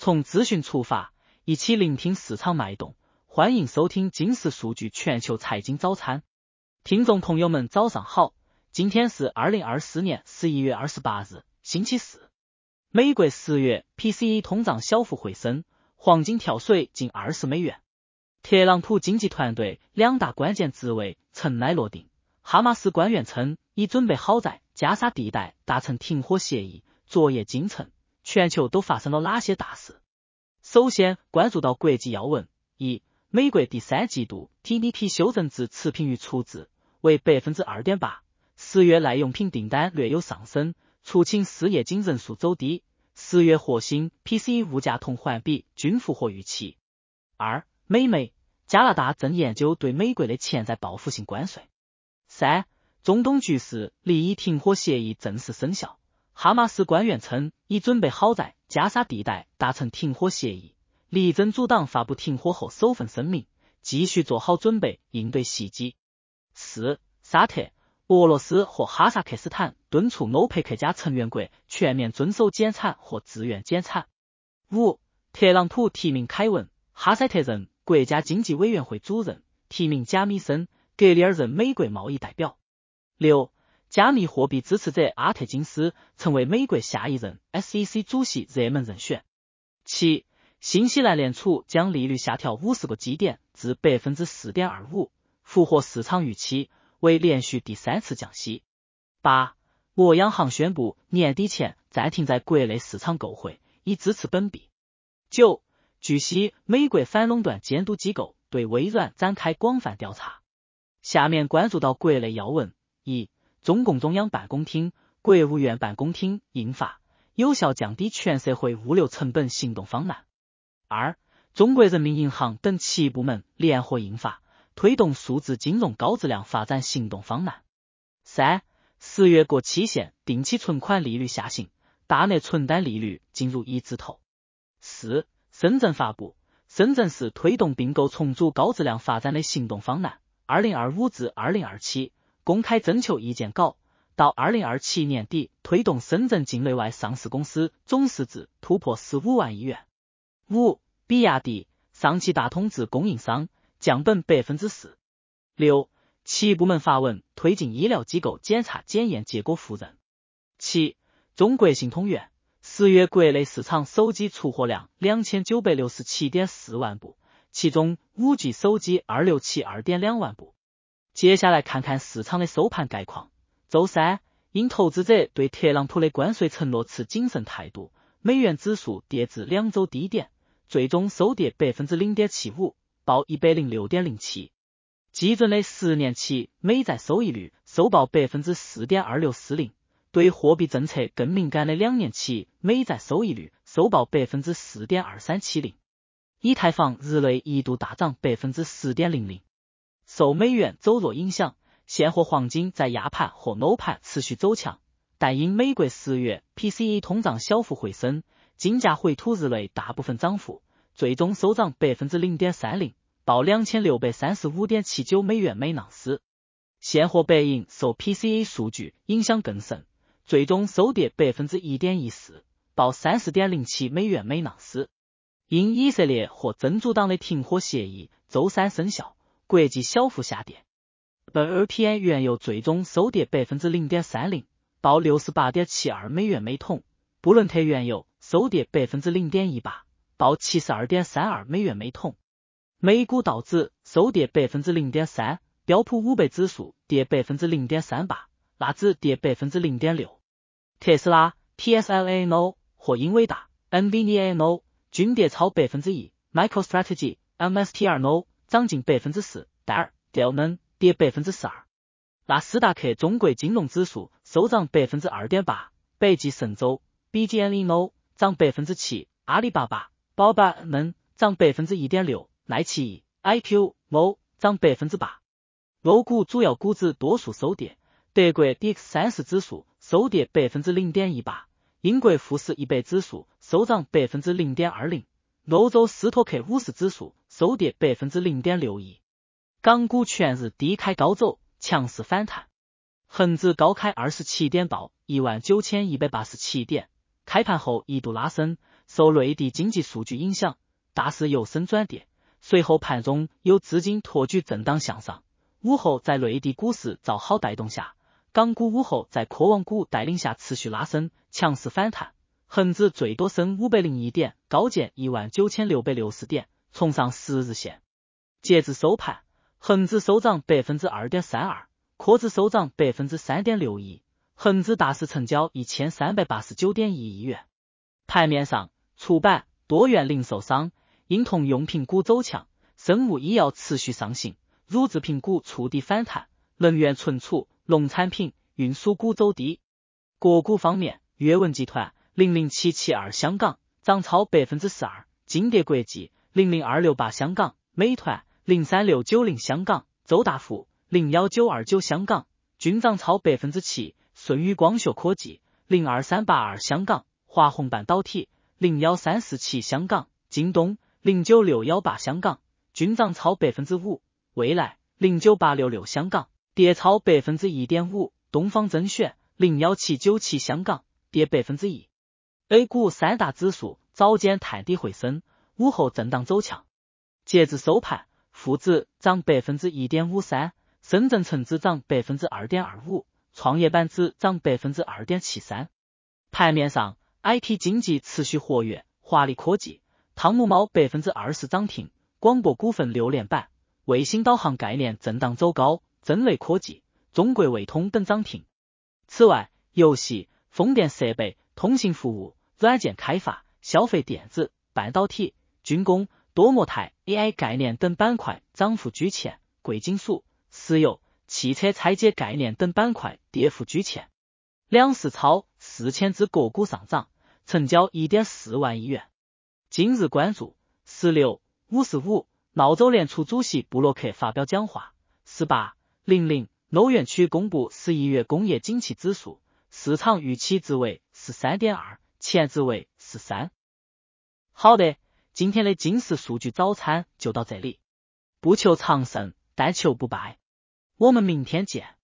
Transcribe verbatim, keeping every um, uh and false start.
从资讯出发，一起聆听市场脉动。欢迎收听金石数据全球财经早餐。听众朋友们早上好，今天是二零二四年十一月二十八日，星期四。美国十月 P C E 通胀小幅回升，黄金跳水近二十美元。特朗普经济团队两大关键职位尘埃落定，哈马斯官员称已准备好在加沙地带达成停火协议，昨夜今晨，全球都发生了哪些大事？首先关注到国际要闻：一、美国第三季度 G D P 修正至持平于初值，为 百分之二点八， 十月耐用品订单略有上升，促请失业金人数走低，十月核心 P C E 物价同环比均符合预期。二、美媒，加拿大正研究对美国的潜在报复性关税。三、中东局势，利益停火协议正式生效，哈马斯官员称已准备好在加沙地带达成停火协议，黎真主党发布停火后首份声明，继续做好准备应对袭击。四、沙特、俄罗斯和哈萨克斯坦敦促欧佩克加成员国全面遵守减产和自愿减产。五、特朗普提名凯文·哈塞特任国家经济委员会主任，提名贾米森·格里尔任美国贸易代表。六、加密货币支持者阿特金斯成为美国下一任 S E C 主席热门人选。七、新西兰联储将利率下调五十个基点至 百分之四点二五， 符合市场预期，为连续第三次降息。八、俄央行宣布年底前暂停在国内市场购汇，以支持本币。九、据悉，美国反垄断监督机构对微软展开广泛调查。下面关注到国内要闻：一、中共中央办公厅、国务院办公厅印发有效降低全社会物流成本行动方案。二、中国人民银行等七部门联合印发推动数字金融高质量发展行动方案。三、十月过期限定期存款利率下行，大内存单利率进入一字头。四、深圳发布深圳市推动并购重组高质量发展的行动方案二零二五至二零二七，公开征求意见稿，到二零二七年底推动深圳境内外上市公司总市值突破十五万亿元。五、比亚迪、上汽大通至供应商降本 百分之四。六、七部门发文推进医疗机构检查检验结果互认。七、中国信通院十月国内市场手机出货量 两千九百六十七点四万部，其中 五 G 手机二六七二点二万部。接下来看看市场的收盘概况。周三，因投资者对特朗普的关税承诺持谨慎态度，美元指数跌至两周低点，最终收跌 百分之零点七五， 报 一百零六点零七。基准的十年期美债收益率收报 百分之四点二六四零， 对货币政策更敏感的两年期美债收益率收报 百分之四点二三七零。以太坊日内一度大涨 百分之十点零零。受美元走弱影响，现货黄金在亚盘和欧盘持续走强，但因美国十月 P C E 通胀小幅回升，金价回吐日内大部分涨幅，最终收涨 百分之零点三零， 报 两千六百三十五点七九美元每盎司。现货白银受 P C E 数据影响更甚，最终收跌 百分之一点一四， 报 三十点零七美元每盎司。因以色列和真主党的停火协议周三生效，国际小幅下跌。W T I 原油最终收跌 百分之零点三零， 报 六十八点七二美元每桶。布伦特原油收跌 百分之零点一八， 报 七十二点三二美元每桶。美股道指收跌 百分之零点三， 标普五百指数跌 百分之零点三八， 纳指跌 百分之零点六。特斯拉、T S L A N O 和英伟达、N V I D I A N O 均跌超 百分之一， MicroStrategy、M S T R N O 涨近 百分之四， 戴尔、Dell 能跌 百分之十二。 纳斯达克中国金融指数收涨 百分之二点八， 北极神州、B G N N O 涨 百分之七， 阿里巴巴、宝巴能涨 百分之一点六， 奈奇艺、I Q M 涨 百分之八。 欧股主要股指多数收跌，德国 D X 三十 指数收跌 百分之零点一八， 英国富时一百指数收涨 百分之零点二零， 欧洲斯托克五十指数收跌 百分之零点六一。港股全日低开高走，强势反弹，恒指高开二十七点，报 一万九千一百八十七点，开盘后一度拉升， 受内地经济数据影响，大市由升转跌，随后盘中有资金托举震荡向上，午后在内地股市造好带动下，港股午后在科网股带领下持续拉升，强势反弹，恒指最多升五百零一点，高见一万九千六百六十点，冲上十日线。截至收盘，恒指收涨 百分之二点三二， 科指收涨 百分之三点六一， 恒指大市成交 一千三百八十九点一亿元。盘面上，出版、多元零售商、婴童用品股走强，生物医药持续上行，乳制品股触底反弹，能源存储、农产品、运输股走低。个股方面，阅文集团零零七七二香港涨超 百分之十二， 金蝶国际零零二六八香港，美团零三六九零香港，周大福零一九二九香港均涨超 百分之七， 舜宇光学科技零二三八二香港，华虹半导体零一三四七香港，京东零九六一八香港均涨超 百分之五， 未来零九八六六香港跌超 百分之一点五， 东方甄选零一七九七香港跌 百分之一。 A 股三大指数早间探底回升，午后震荡走强。截至收盘，沪指涨 百分之一点五三， 深圳成指涨 百分之二点二五， 创业板指涨 百分之二点七三。 盘面上 I T 经济持续活跃，华丽科技、汤姆猫 百分之二十 涨停，广博股份六连板，卫星导航概念震荡走高，臻雷科技、中国卫通等涨停。此外，游戏、风电设备、通信服务、软件开发、消费电子、半导体、军工、多模态、A I 概念等板块涨幅居前，贵金属、石油、汽车拆解概念等板块跌幅居前。两市超四千只个股上涨，成交 一点四万亿元。今日关注十六、五十五，茂州联储主席布洛克发表讲话。十八、零零，欧元区公布十一月工业景气指数，市场预期值为 十三点二， 前值为十三。好的，今天的金石数据早餐就到这里，不求长胜，但求不败。我们明天见。